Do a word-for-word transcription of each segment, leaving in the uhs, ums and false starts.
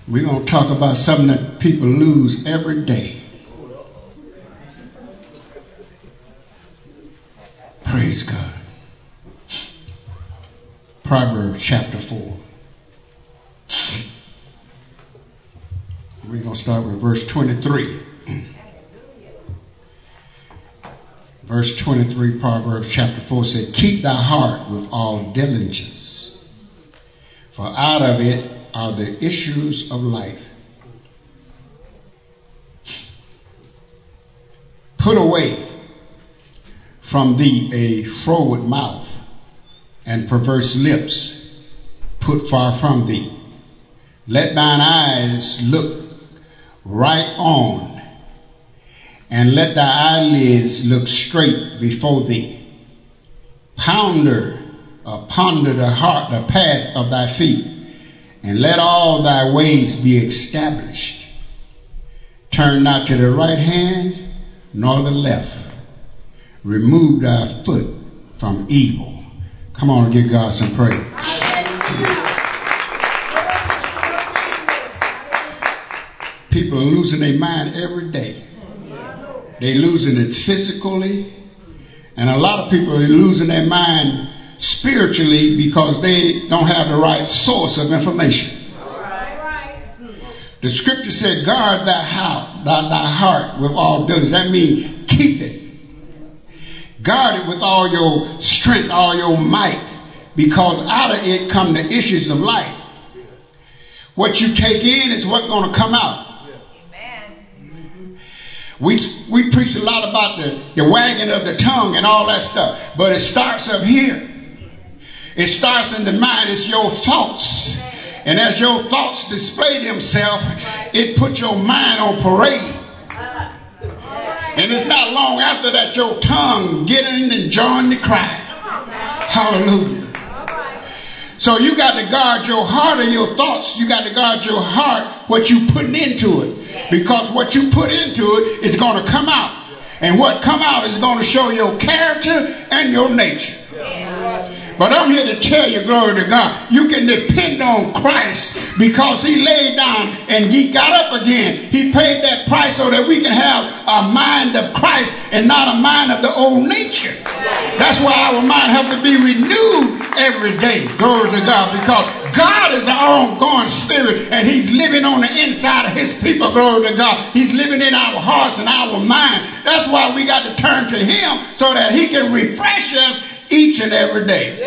We're going to talk about something that people lose every day. Praise God. Proverbs chapter four. We're going to start with verse twenty-three. Verse twenty-three, Proverbs chapter four said, keep thy heart with all diligence, for out of it are the issues of life. Put away from thee a froward mouth, and perverse lips put far from thee. Let thine eyes look right on, and let thy eyelids look straight before thee. Ponder, uh, ponder the heart, the path of thy feet, and let all thy ways be established. Turn not to the right hand, nor the left. Remove thy foot from evil. Come on and give God some praise. People are losing their mind every day. They're losing it physically. And a lot of people are losing their mind spiritually because they don't have the right source of information. The scripture said, guard thy heart, thy, thy heart with all diligence. That means keep it. Guard it with all your strength, all your might, because out of it come the issues of life. What you take in is what's going to come out. Amen. We we preach a lot about the, the wagging of the tongue and all that stuff, but it starts up here. It starts in the mind. It's your thoughts. And as your thoughts display themselves, it puts your mind on parade. And it's not long after that your tongue get in and join the cry. Hallelujah. So you got to guard your heart and your thoughts. You got to guard your heart, what you putting into it. Because what you put into it is going to come out. And what come out is going to show your character and your nature. But I'm here to tell you, glory to God, you can depend on Christ because he laid down and he got up again. He paid that price so that we can have a mind of Christ and not a mind of the old nature. That's why our mind has to be renewed every day, glory to God, because God is the ongoing spirit and he's living on the inside of his people, glory to God. He's living in our hearts and our mind. That's why we got to turn to him so that he can refresh us each and every day.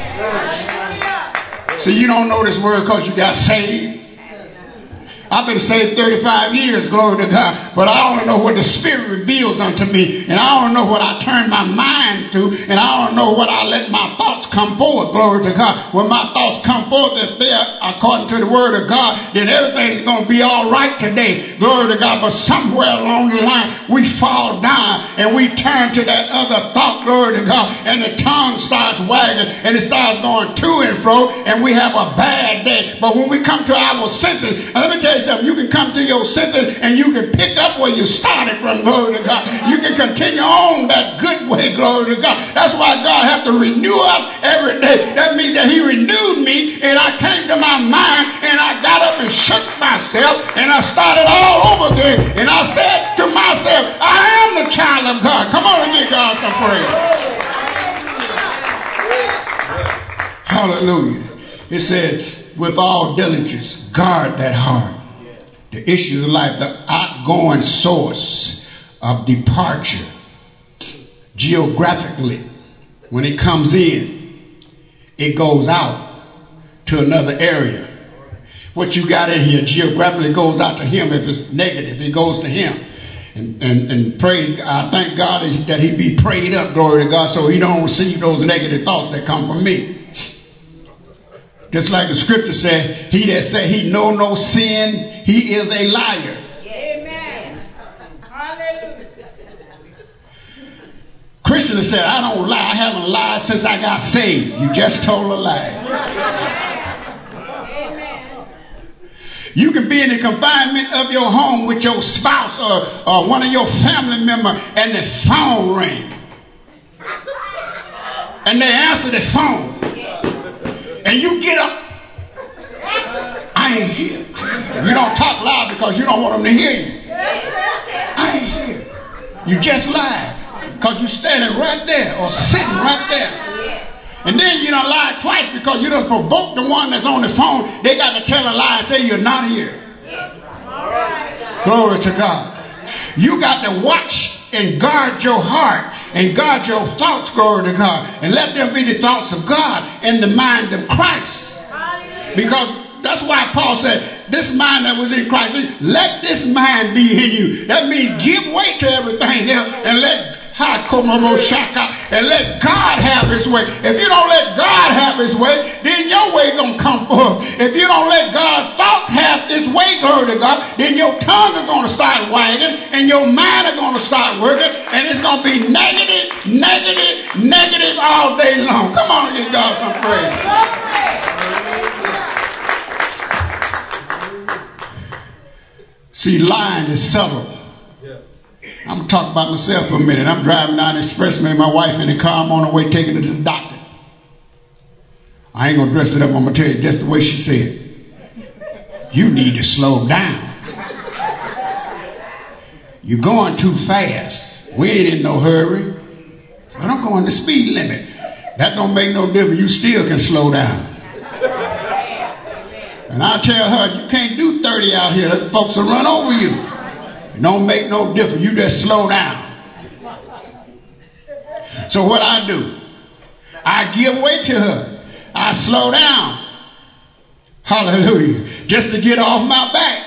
Yeah. So you don't know this word because you got saved. I've been saved thirty-five years, glory to God, but I don't know what the Spirit reveals unto me, and I don't know what I turn my mind to, and I don't know what I let my thoughts come forth, glory to God. When my thoughts come forth, if they're according to the Word of God, then everything's going to be all right today, glory to God. But somewhere along the line, we fall down, and we turn to that other thought, glory to God, and the tongue starts wagging, and it starts going to and fro, and we have a bad day. But when we come to our senses, let me tell you something, you can come to your senses and you can pick up where you started from, glory to God. You can continue on that good way, glory to God. That's why God has to renew us every day. That means that he renewed me and I came to my mind and I got up and shook myself and I started all over again. And I said to myself, I am the child of God. Come on and give God some praise. Hallelujah. It says, with all diligence, guard that heart. The issue of life, the outgoing source of departure, geographically, when it comes in, it goes out to another area. What you got in here geographically goes out to him. If it's negative, it goes to him. And, and, and praise, I thank God that he be prayed up, glory to God, so he don't receive those negative thoughts that come from me. Just like the scripture said, he that say he know no sin, he is a liar. Amen. Hallelujah. Christian said, I don't lie. I haven't lied since I got saved. You just told a lie. Amen. You can be in the confinement of your home with your spouse or, or one of your family members and the phone ring. And they answer the phone. And you get up. I ain't here. You don't talk loud because you don't want them to hear you. I ain't here. You just lied because you're standing right there or sitting right there. And then you don't lie twice because you don't provoke the one that's on the phone. They got to tell a lie and say you're not here. Glory to God. You got to watch and guard your heart and guard your thoughts, glory to God. And let them be the thoughts of God and the mind of Christ. Because that's why Paul said, this mind that was in Christ, let this mind be in you. That means give way to everything else and let and let God have his way. If you don't let God have his way, then your way gonna come forth. If you don't let God's thoughts have his way, glory to God, then your tongue is gonna start wagging and your mind is gonna start working, and it's gonna be negative, negative, negative all day long. Come on, give God some praise. See, lying is subtle. I'm going to talk about myself for a minute. I'm driving down the expressway with my wife in the car. I'm on the way taking her to the doctor. I ain't going to dress it up. I'm going to tell you just the way she said. You need to slow down. You're going too fast. We ain't in no hurry. I don't go in the speed limit. That don't make no difference. You still can slow down. And I tell her, you can't do thirty out here. The folks will run over you. It don't make no difference. You just slow down. So what I do, I give way to her. I slow down. Hallelujah. Just to get off my back.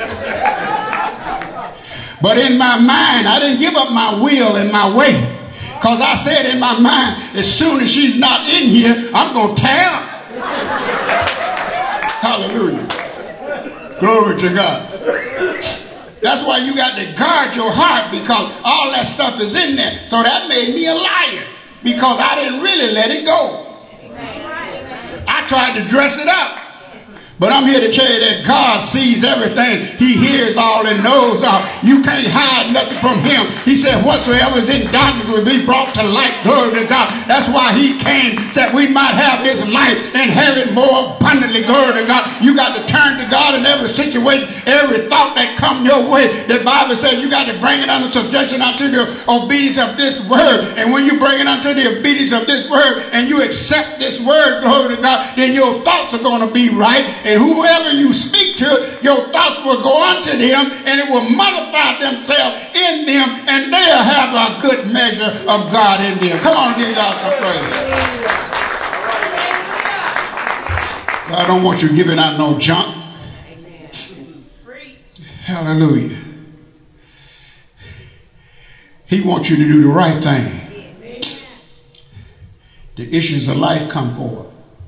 But in my mind, I didn't give up my will and my way. Because I said in my mind, as soon as she's not in here, I'm going to tear her. Hallelujah. Glory to God. That's why you got to guard your heart, because all that stuff is in there. So that made me a liar, because I didn't really let it go. I tried to dress it up. But I'm here to tell you that God sees everything. He hears all and knows all. You can't hide nothing from him. He said whatsoever is in darkness will be brought to light. Glory to God. That's why he came, that we might have this life and have it more abundantly. Glory to God. You got to turn to God in every situation, every thought that come your way. The Bible says you got to bring it under subjection unto the obedience of this word. And when you bring it unto the obedience of this word and you accept this word, glory to God, then your thoughts are going to be right. And whoever you speak to, your thoughts will go unto them, and it will multiply themselves in them, and they'll have a good measure of God in them. Come on, give God some praise. I don't want you giving out no junk. Hallelujah. He wants you to do the right thing. The issues of life come forward.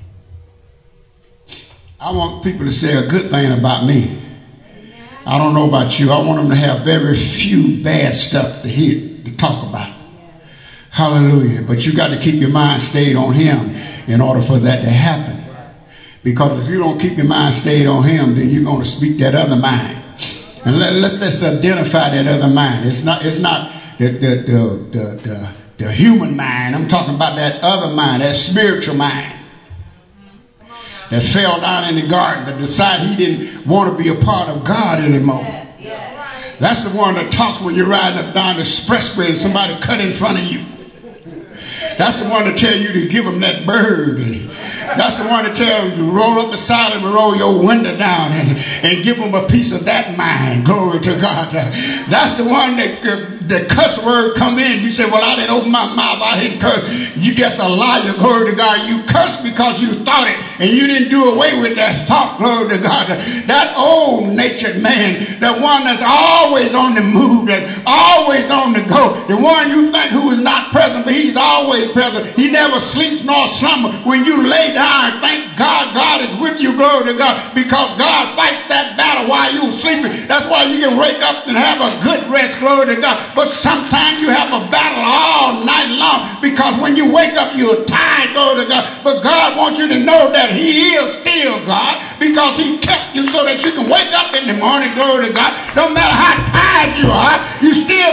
I want people to say a good thing about me. I don't know about you. I want them to have very few bad stuff to hear, to talk about. Hallelujah. But you got to keep your mind stayed on him in order for that to happen. Because if you don't keep your mind stayed on him, then you're going to speak that other mind. And let, let's let's identify that other mind. It's not it's not the the the the, the, the human mind. I'm talking about that other mind, that spiritual mind. That fell down in the garden, that decided he didn't want to be a part of God anymore. Yes, yes. That's the one that talks when you're riding up down the expressway and somebody cut in front of you. That's the one to tell you to give them that bird. And that's the one to tell them to roll up beside them and roll your window down and, and give them a piece of that mind. Glory to God. That's the one that uh, the cuss word come in. You say, well, I didn't open my mouth. I didn't curse. You just a liar. Glory to God. You cursed because you thought it and you didn't do away with that thought. Glory to God. That old natured man, the one that's always on the move, that's always on the go, the one you think who is not present, but he's always present. He never sleeps nor slumber. When you lay down, thank God, God is with you, glory to God, because God fights that battle while you're sleeping. That's why you can wake up and have a good rest, glory to God. But sometimes you have a battle all night long, because when you wake up, you're tired, glory to God. But God wants you to know that he is still God, because he kept you so that you can wake up in the morning, glory to God. No matter how tired you are, you still got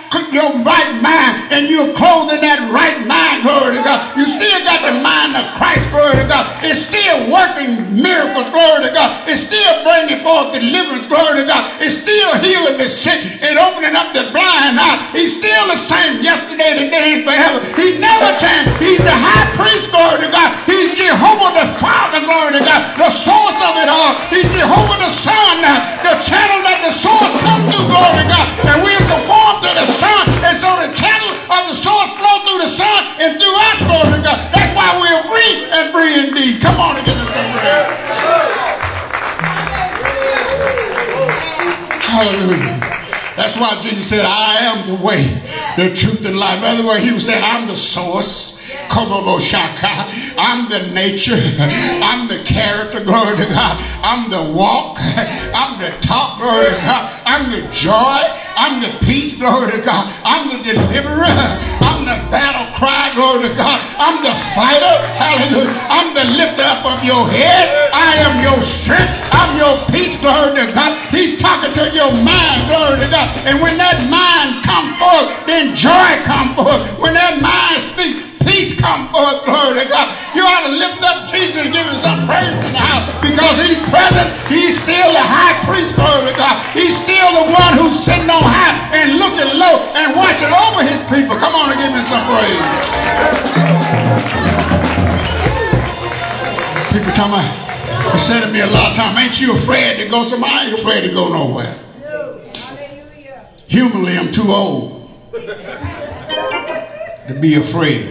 your right mind and you're clothed in that right mind, glory to God. You still got the mind of Christ, glory to God. It's still working miracles, glory to God. It's still bringing forth deliverance, glory to God. It's still healing the sick and opening up the blind eye. He's still the same yesterday, today, and forever. He never changed. He's the high priest, glory to God. He's Jehovah the Father, glory to God, the source of it all. He's Jehovah the Son, the channel that the source comes through, glory to God. And we are conformed to the Son, and so the channel of the source flow through the Son and through us, glory to God. That's why we're free and free indeed. Come on and give us some praise. Hallelujah. That's why Jesus said, I am the way, the truth, and life. In other words, he was saying, I'm the source. I'm the nature. I'm the character, glory to God. I'm the walk. I'm the talk, glory to God. I'm the joy. I'm the peace, glory to God. I'm the deliverer. I'm the battle cry, glory to God. I'm the fighter, hallelujah. I'm the lifter up of your head. I am your strength. I'm your peace, glory to God. He's talking to your mind, glory to God. And when that mind comes forth, then joy comes forth. When that mind speaks, peace come forth, glory to God. You ought to lift up Jesus and give him some praise in the house because he's present. He's still the high priest, glory to God. He's still the one who's sitting on high and looking low and watching over his people. Come on and give him some praise. People tell me, they said to me a lot of times, ain't you afraid to go somewhere? I ain't afraid to go nowhere. Humanly, I'm too old to be afraid.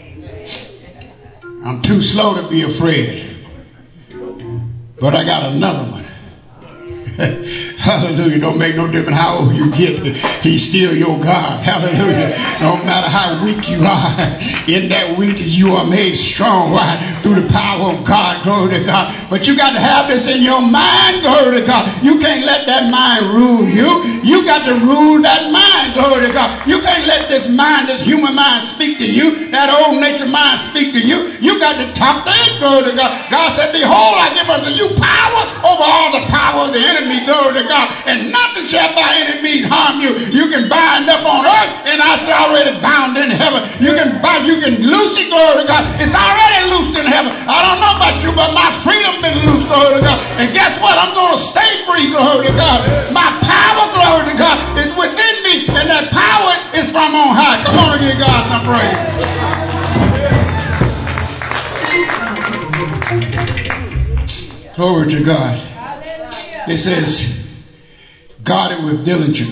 I'm too slow to be afraid. But I got another one. Hallelujah. Don't make no difference how old you get. He's still your God. Hallelujah. No matter how weak you are, in that weakness you are made strong. Why? Through the power of God. Glory to God. But you got to have this in your mind. Glory to God. You can't let that mind rule you. You got to rule that mind. Glory to God. You can't let this mind, this human mind speak to you. That old nature mind speak to you. You got to talk to it. Glory to God. God said, behold, I give unto you power over all the power of the enemy. Glory to God. And nothing shall by any means harm you. You can bind up on earth and it's already bound in heaven. You can bind, you can loose it, glory to God. It's already loosed in heaven. I don't know about you, but my freedom been loose, glory to God. And guess what? I'm going to stay free, glory to God. My power, glory to God, is within me. And that power is from on high. Come on and give God some praise. Glory to God. It says, guard it with diligence.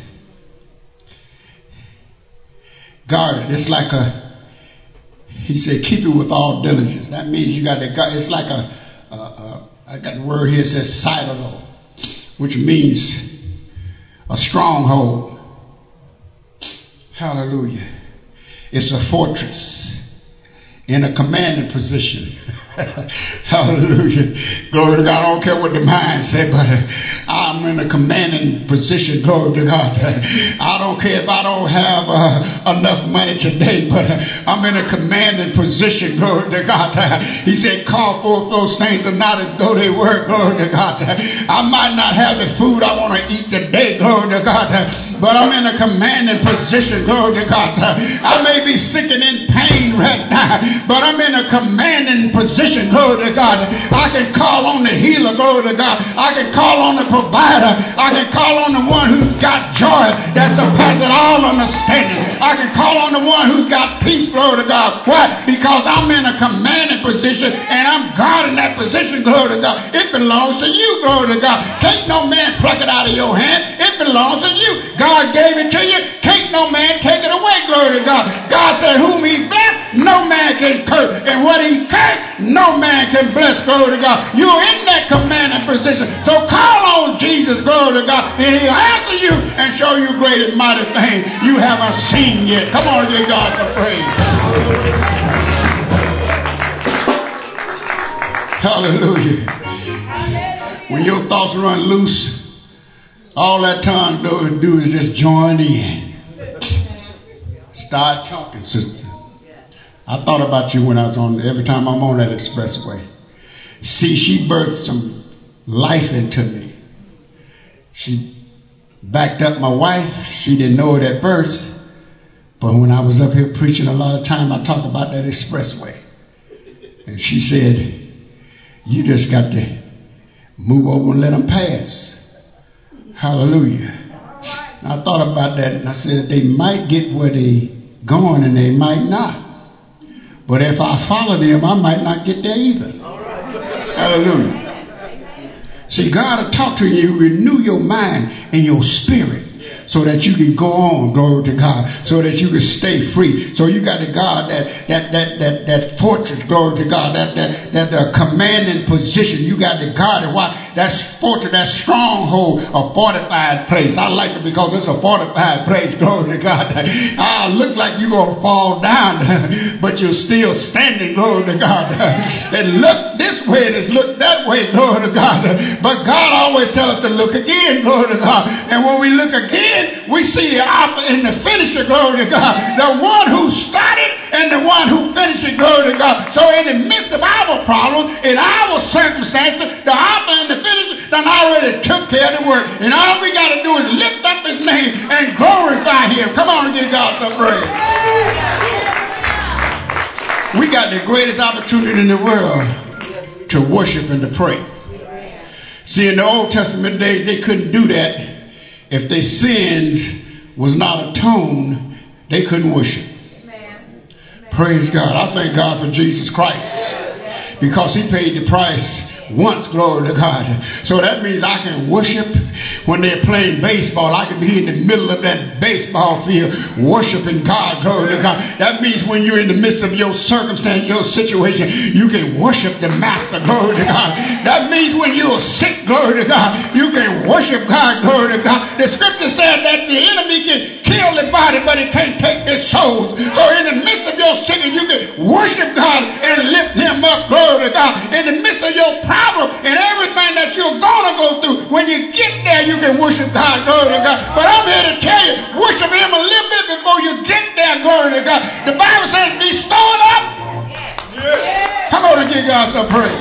Guard it. It's like a, he said, keep it with all diligence. That means you got to guard. It's like a, a, a, I got the word here, it says citadel, which means a stronghold. Hallelujah. It's a fortress in a commanding position. Hallelujah. Glory to God. I don't care what the mind say, but I'm in a commanding position. Glory to God. I don't care if I don't have uh, enough money today, but I'm in a commanding position. Glory to God. He said, call forth those things and not as though they were. Glory to God. I might not have the food I want to eat today. Glory to God. But I'm in a commanding position. Glory to God. I may be sick and in pain right now, but I'm in a commanding position. Glory to God. I can call on the healer. Glory to God. I can call on the provider. I can call on the one who's got joy that surpasses all understanding. I can call on the one who's got peace. Glory to God. Why? Because I'm in a commanding position and I'm guarding that position. Glory to God. It belongs to you. Glory to God. Can't no man pluck it out of your hand. It belongs to you. God gave it to you. Can't no man take it away. Glory to God. God said, whom he blessed, no man can curse. And what he cursed, no man can bless. Glory to God. You're in that commanding position. So call on Jesus. Glory to God. And he'll answer you and show you great and mighty things you haven't seen yet. Come on, give God some praise. Hallelujah. When your thoughts run loose, all that tongue do, do is just join in. Start talking, sister. I thought about you when I was on, every time I'm on that expressway. See, she birthed some life into me. She backed up my wife. She didn't know it at first. But when I was up here preaching a lot of time, I talk about that expressway. And she said, you just got to move over and let them pass. Hallelujah. And I thought about that and I said, they might get where they going and they might not. But if I follow them, I might not get there either. Hallelujah. See, God will talk to you, renew your mind and your spirit so that you can go on, glory to God, so that you can stay free. So you got to God that that that that that fortress, glory to God, that that that uh, commanding position. You got to guard it. Why? That fortress, that stronghold, a fortified place. I like it because it's a fortified place, glory to God. I look like you're gonna fall down, but you're still standing, glory to God. And look this way and it's look that way, glory to God. But God always tells us to look again, glory to God. And when we look again, we see the author and the finisher, glory to God. The one who started and the one who finished it, glory to God. So in the midst of our problem, in our circumstances, the author and the finisher done already took care of the work. And all we got to do is lift up his name and glorify him. Come on and give God some praise. We got the greatest opportunity in the world to worship and to pray. See, in the Old Testament days, they couldn't do that. If their sins was not atoned, they couldn't worship. Amen. Praise God. I thank God for Jesus Christ because he paid the price once, glory to God. So that means I can worship when they're playing baseball. I can be in the middle of that baseball field worshiping God, glory to God. That means when you're in the midst of your circumstance, your situation, you can worship the master, glory to God. That means when you're sick, glory to God, you can worship God, glory to God. The scripture said that the enemy can kill the body, but it can't take the souls. So in the midst of your sickness, you can worship God and lift him up, glory to God. In the midst of your problem and everything that you're going to go through, when you get there, you can worship God, glory to God. But I'm here to tell you, worship him a little bit before you get there, glory to God. The Bible says be stored up. Yeah. Come on and give God some praise.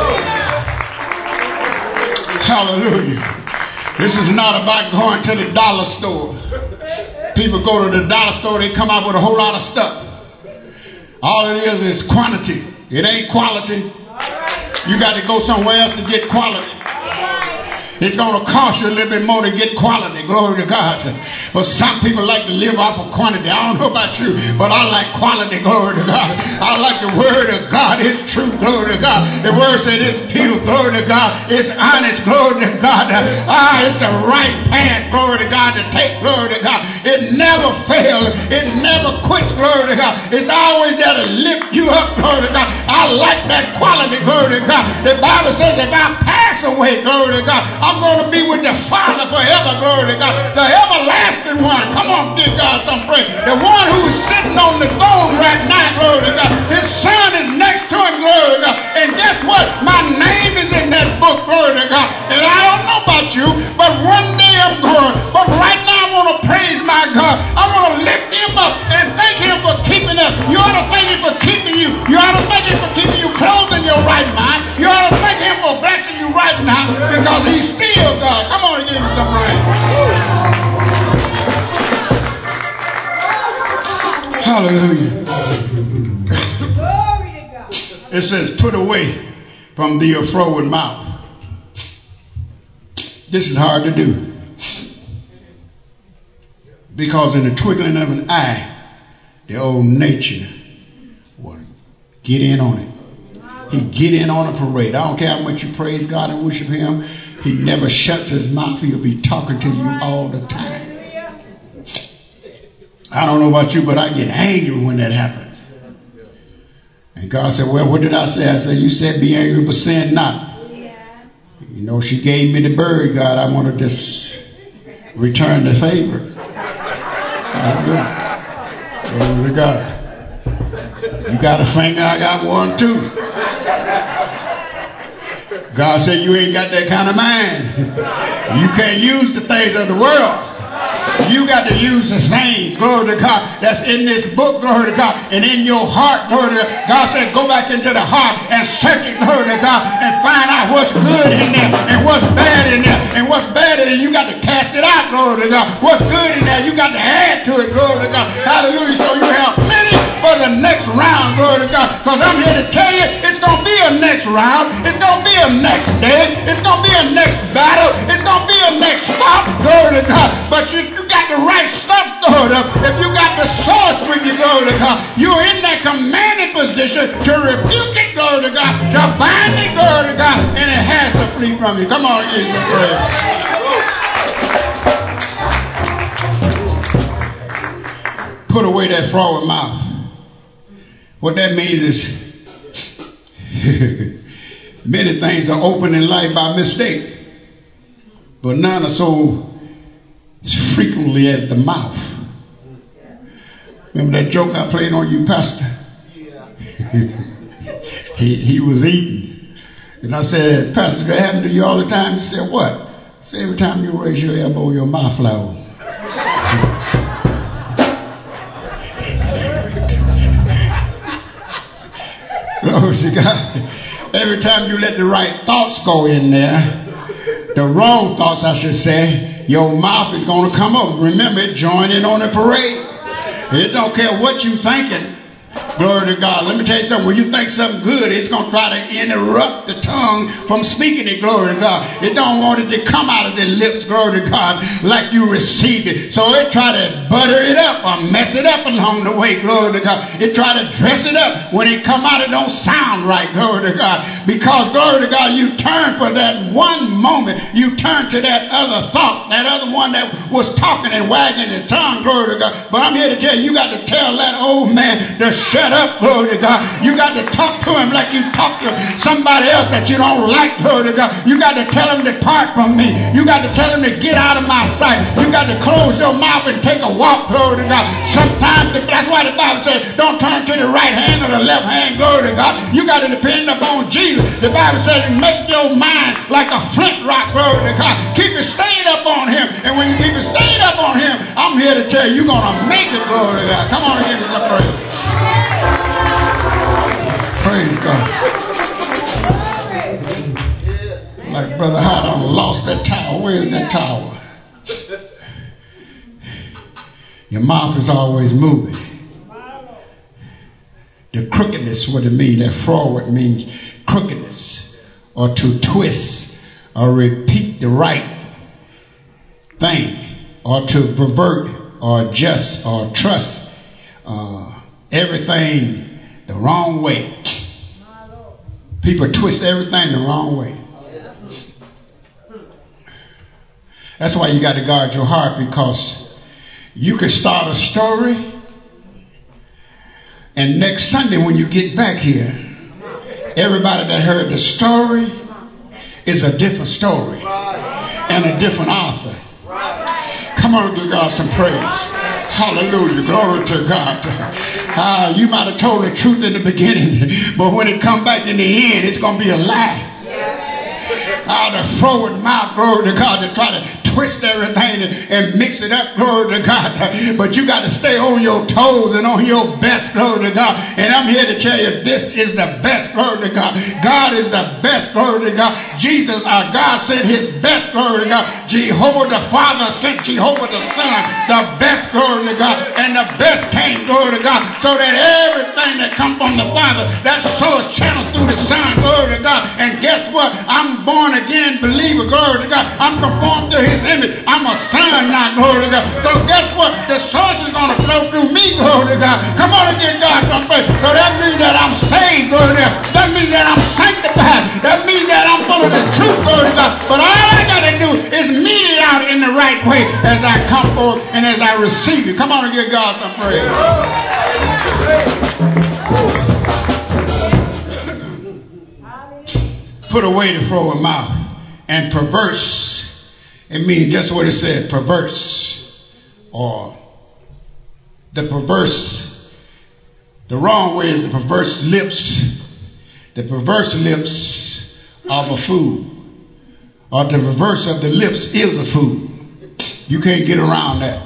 Hallelujah. This is not about going to the dollar store. People go to the dollar store, they come out with a whole lot of stuff. All it is is quantity. It ain't quality. You got to go somewhere else to get quality. It's going to cost you a little bit more to get quality, glory to God. But some people like to live off of quantity. I don't know about you, but I like quality, glory to God. I like the word of God. It's true, glory to God. The word said it's pure, glory to God. It's honest, glory to God. Ah, it's the right path, glory to God, to take, glory to God. It never fails. It never quits, glory to God. It's always there to lift you up, glory to God. I like that quality, glory to God. The Bible says if I pass away, glory to God, I'm going to be with the Father forever, glory to God. The everlasting one. Come on, give God some praise. The one who's sitting on the throne right now, glory to God. His son is next to him, glory to God. And guess what? My name is in that book, glory to God. And I don't know about you, but one day I'm going. But right now I want to praise my God. I want to lift him up and thank him for keeping us. You ought to thank him for keeping you. You ought to thank him for keeping you clothed in your right mind. You ought to thank him for blessing you right now because he's still God. Come on and give him some praise. Hallelujah. It says, put away from thee a froward mouth. This is hard to do. Because in the twinkling of an eye, the old nature will get in on it. He get in on a parade. I don't care how much you praise God and worship him. He never shuts his mouth. He'll be talking to you all the time. I don't know about you, but I get angry when that happens. And God said, well, what did I say? I said, you said be angry, but sin not. You know, she gave me the bird, God. I want to just return the favor. Glory to God. You got a finger, I got one too. God said you ain't got that kind of mind. You can't use the things of the world. You got to use the things, glory to God, that's in this book, glory to God, and in your heart, glory to God. God said go back into the heart and search it, glory to God, and find out what's good in there and what's bad in there. And what's bad in there, you got to cast it out, glory glory to God. What's good in there, you got to add to it, glory to God. Hallelujah. So you have plenty for the next round, glory to God. Because I'm here to tell you, it's going to be a next round. It's going to be a next day. It's going to be a next battle. It's going to be a next stop, glory to God. But you, you got the right stuff stored up. If you got the source with you, glory to God, you're in that commanding position to rebuke it, glory to God, to bind it, glory to God, and it has to flee from you. Come on, give me prayer. Put away that forward mouth. What that means is many things are open in life by mistake, but none are so frequently as the mouth. Remember that joke I played on you, Pastor? he, he was eating. And I said, Pastor, that happen to you all the time? He said, what? I said, every time you raise your elbow, your mouth fly open. Glory to God. Every time you let the right thoughts go in there, the wrong thoughts, I should say, your mouth is going to come up. Remember, join in on the parade. It don't care what you thinking. Glory to God. Let me tell you something. When you think something good, it's going to try to interrupt the tongue from speaking it. Glory to God. It don't want it to come out of the lips. Glory to God. Like you received it. So it try to butter it up or mess it up along the way. Glory to God. It try to dress it up. When it come out, it don't sound right. Glory to God. Because, glory to God, you turn for that one moment. You turn to that other thought. That other one that was talking and wagging his tongue. Glory to God. But I'm here to tell you, you got to tell that old man to shut up, glory to God. You got to talk to him like you talk to somebody else that you don't like, glory to God. You got to tell him to depart from me. You got to tell him to get out of my sight. You got to close your mouth and take a walk, glory to God. Sometimes, that's why the Bible says, don't turn to the right hand or the left hand, glory to God. You got to depend upon Jesus. The Bible says, make your mind like a flint rock, glory to God. Keep it stayed up on him. And when you keep it stayed up on him, I'm here to tell you, you're going to make it, glory to God. Come on and give me some praise. Praise God. Like Brother Howard lost that tower. Where is that tower? Your mouth is always moving. The crookedness, what it means, that forward means crookedness, or to twist, or repeat the right thing, or to pervert, or adjust, or trust uh, everything the wrong way. People twist everything the wrong way. That's why you got to guard your heart, because you can start a story, and next Sunday when you get back here, everybody that heard the story is a different story and a different author. Come on, give God some praise. Hallelujah. Glory to God. Uh, you might have told the truth in the beginning, but when it come back in the end, it's going to be a lie. Uh, the forward mouth, glory to God, to try to twist everything and, and mix it up, glory to God. But you got to stay on your toes and on your best, glory to God. And I'm here to tell you, this is the best, glory to God. God is the best, glory to God. Jesus, our God, sent his best, glory to God. Jehovah the Father sent Jehovah the Son, the best, glory to God. And the best came, glory to God, so that everything that comes from the Father, that source channels through the Son, glory to God. And guess what? I'm born again believer, glory to God. I'm conformed to his image. I'm a son now, glory to God. So guess what? The source is going to flow through me, glory to God. Come on and give God some praise. So that means that I'm saved, glory to God. That means that I'm sanctified. That means that I'm full of the truth, glory to God. But all I got to do is meet it out in the right way as I come forth and as I receive it. Come on and give God some praise. Put away the forward mouth. And perverse, it means just what it said, perverse, or the perverse. The wrong way is the perverse lips. The perverse lips of a fool, or the perverse of the lips is a fool. You can't get around that.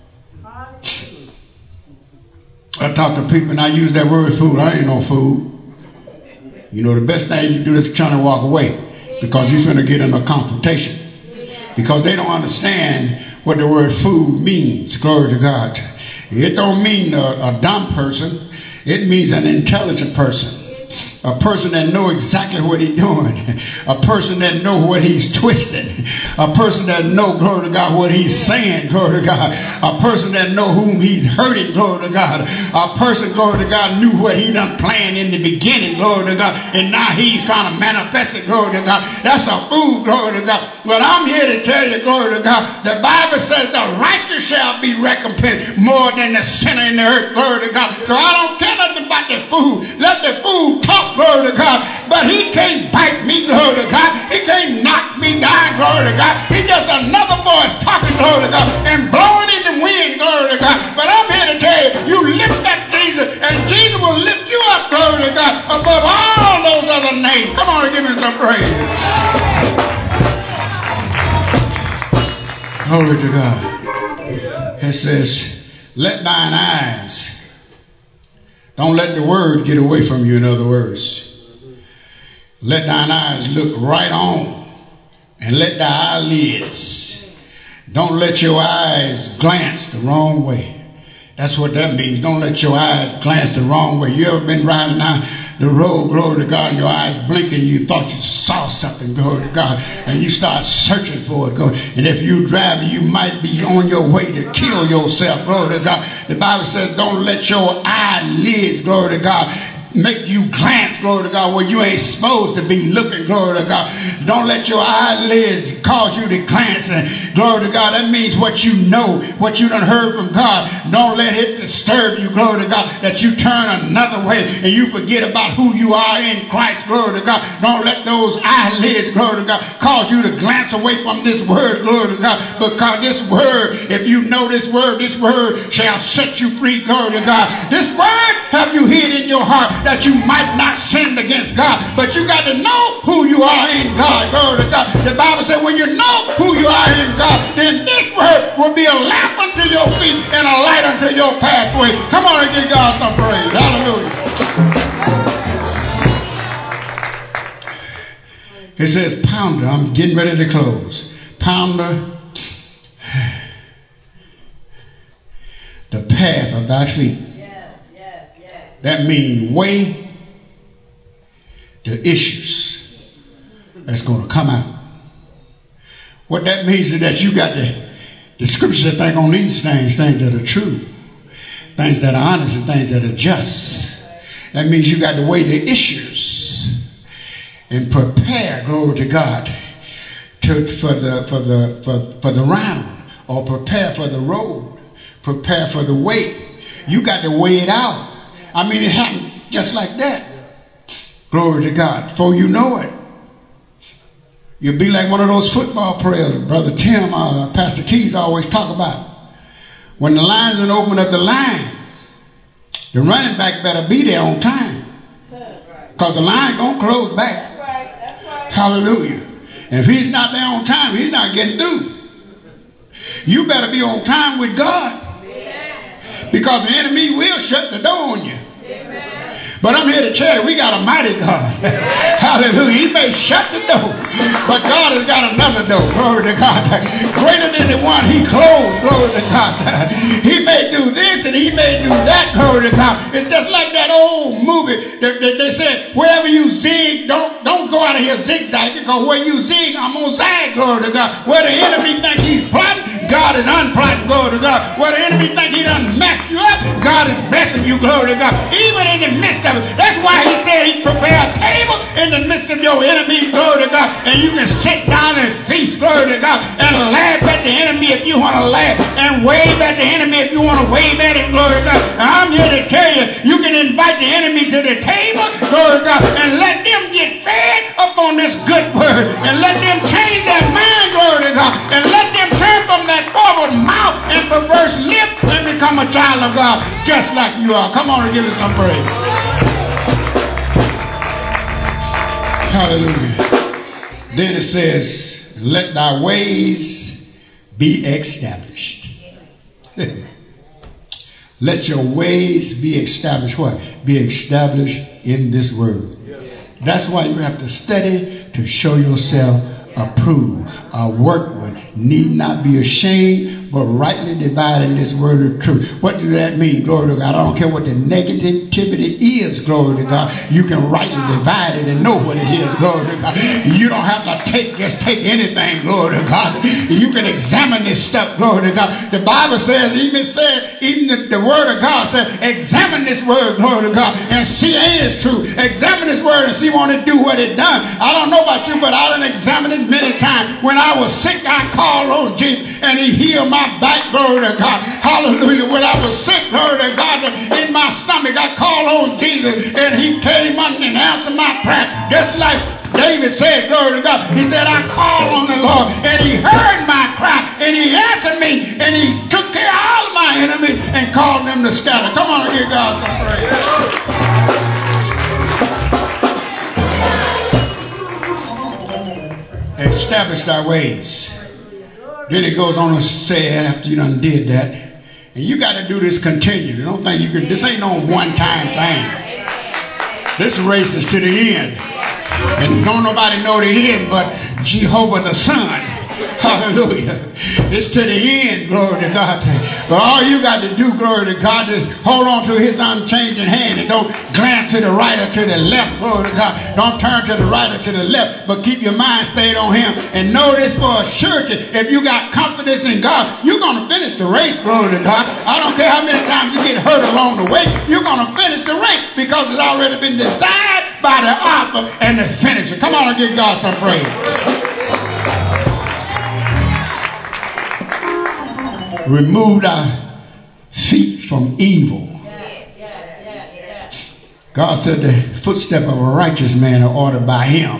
I talk to people and I use that word fool. I ain't no fool. You know, the best thing you do is try to walk away, because you're going to get in a confrontation. Because they don't understand what the word food means. Glory to God. It don't mean a, a dumb person. It means an intelligent person. A person that know exactly what he's doing. A person that know what he's twisting. A person that know, glory to God, what he's saying, glory to God. A person that know whom he's hurting, glory to God. A person, glory to God, knew what he done planned in the beginning, glory to God. And now he's kind of manifested, glory to God. That's a fool, glory to God. But I'm here to tell you, glory to God, the Bible says the righteous shall be recompensed more than the sinner in the earth, glory to God. So I don't care nothing about the fool. Let the fool talk, glory to God, but he can't bite me, glory to God. He can't knock me down, glory to God. He's just another voice talking, glory to God, and blowing in the wind, glory to God. But I'm here to tell you, you lift up Jesus, and Jesus will lift you up, glory to God, above all those other names. Come on and give me some praise. Glory to God. It says, let thine eyes, don't let the word get away from you, in other words. Let thine eyes look right on, and let thy eyelids, don't let your eyes glance the wrong way. That's what that means. Don't let your eyes glance the wrong way. You ever been riding down the road, glory to God, and your eyes blinking, you thought you saw something, glory to God, and you start searching for it, glory. And if you driving, you might be on your way to kill yourself, glory to God. The Bible says, don't let your eyelids, glory to God, make you glance, glory to God, where you ain't supposed to be looking, glory to God. Don't let your eyelids cause you to glance, and glory to God, that means what you know, what you done heard from God. Don't let it disturb you, glory to God, that you turn another way and you forget about who you are in Christ, glory to God. Don't let those eyelids, glory to God, cause you to glance away from this word, glory to God, because this word, if you know this word, this word shall set you free, glory to God. This word have you hid in your heart that you might not sin against God. But you got to know who you are in God. Glory to God. The Bible said when you know who you are in God, then this word will be a lamp unto your feet and a light unto your pathway. Come on and give God some praise. Hallelujah. It says, pounder. I'm getting ready to close. Pounder the path of thy feet. That means weigh the issues that's going to come out. What that means is that you got the, the scriptures that think on these things, things that are true, things that are honest, and things that are just. That means you got to weigh the issues and prepare, glory to God, to, for the for the for, for the round, or prepare for the road, prepare for the way. You got to weigh it out. I mean, it happened just like that. Glory to God. Before you know it, you'll be like one of those football players Brother Tim, uh, Pastor Keys always talk about. When the linesman open up the line, the running back better be there on time, because the line gonna close back. That's right. That's right. Hallelujah. And if he's not there on time, he's not getting through. You better be on time with God, because the enemy will shut the door on you. But I'm here to tell you, we got a mighty God. Hallelujah. He may shut the door, but God has got another door. Glory to God. Greater than the one he closed. Glory to God. He may do this and he may do that. Glory to God. It's just like that old movie. They, they, they said, wherever you zig, don't, don't go out of here zigzag, because where you zig, I'm going to zag. Glory to God. Where the enemy think he's plotting, God is unplotting. Glory to God. Where the enemy think he done messed you up, God is blessing you. Glory to God. Even in the midst of it. That's why he said he prepared a table in the midst of your enemies. Glory to God. And you can sit down and feast. Glory to God. And laugh at the enemy if you want to laugh. And wave at the enemy if you want to wave at him. Glory to God. And I'm here to tell you, you can invite the enemy to the table. Glory to God. And let them get fed up on this good word. And let them change their mind. Glory to God. And let them turn from that forward mouth and perverse lip and become a child of God just like you are. Come on and give us some praise. Hallelujah. Then it says, let thy ways be established. Let your ways be established. What? Be established in this word. That's why you have to study to show yourself approved. A workman need not be ashamed, but rightly dividing this word of truth. What does that mean? Glory to God. I don't care what the negativity is. Glory to God. You can rightly divide it and know what it is. Glory to God. You don't have to take, just take anything. Glory to God. You can examine this stuff. Glory to God. The Bible says, even said, even the, the word of God said, examine this word. Glory to God. And see, ain't it true? Examine this word and see won't it do what it done. I don't know about you, but I done examined it many times. When I was sick, I called on Jesus and he healed my back. Glory to God. Hallelujah. When I was sick, glory to God, in my stomach, I called on Jesus and he came under and answered my prayer. Just like David said, glory to God. He said, I called on the Lord and he heard my cry and he answered me and he took care of all of my enemies and called them to scatter. Come on and give God some praise. Establish thy ways. Then it goes on to say after you done did that, and you got to do this continually. Don't think you can, this ain't no one-time thing. This race is to the end. And don't nobody know the end but Jehovah the Son. Hallelujah. It's to the end, glory to God. But all you got to do, glory to God, is hold on to his unchanging hand and don't glance to the right or to the left, glory to God. Don't turn to the right or to the left, but keep your mind stayed on him. And know this for a surety. If you got confidence in God, you're going to finish the race, glory to God. I don't care how many times you get hurt along the way, you're going to finish the race because it's already been designed by the author and the finisher. Come on and give God some praise. Remove thy feet from evil. God said the footstep of a righteous man are ordered by him.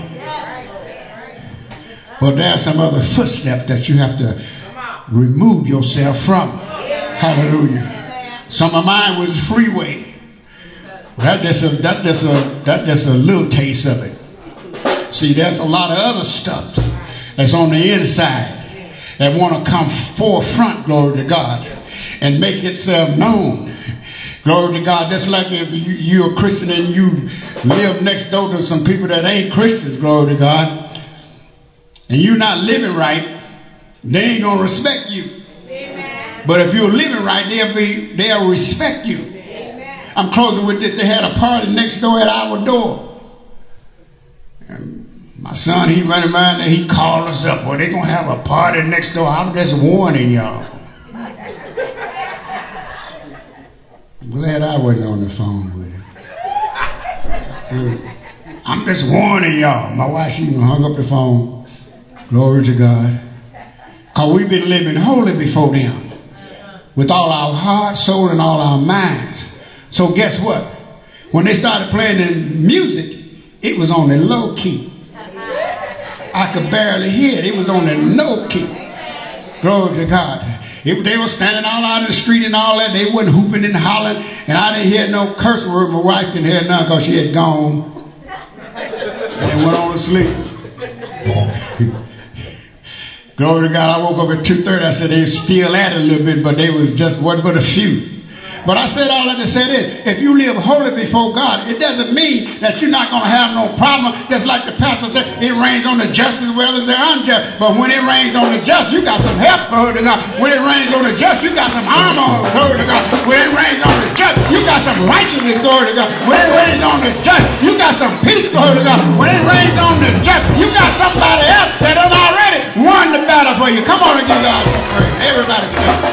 But there are some other footsteps that you have to remove yourself from. Hallelujah. Some of mine was freeway. That just a, that just a, that just a little taste of it. See, there's a lot of other stuff that's on the inside that want to come forefront, glory to God, and make itself known. Glory to God. That's like if you, you're a Christian and you live next door to some people that ain't Christians, glory to God, and you're not living right, they ain't going to respect you. Amen. But if you're living right, they'll be, they'll respect you. Amen. I'm closing with this. They had a party next door at our door. And my son, he running around and he called us up. Well, they're going to have a party next door. I'm just warning y'all. I'm glad I wasn't on the phone with him. I'm just warning y'all. My wife, she hung up the phone. Glory to God. Because we've been living holy before them. With all our heart, soul, and all our minds. So guess what? When they started playing the music, it was on the low key. I could barely hear it. It was on the no key. Glory to God. If they were standing all out in the street and all that, they wasn't hooping and hollering, and I didn't hear no curse word. My wife didn't hear none because she had gone and went on to sleep. Glory to God. I woke up at two thirty. I said they were still at it a little bit, but they was just wasn't but a few. But I said all that to say this. If you live holy before God, it doesn't mean that you're not going to have no problem. Just like the pastor said, it rains on the just as well as the unjust. But when it rains on the just, you got some help, glory to God. When it rains on the just, you got some armor, glory to God. When it rains on the just, you got some righteousness, glory to God. When it rains on the just, you got some peace, glory to God. When it rains on the just, you got somebody else that has already won the battle for you. Come on and give God some praise. Everybody say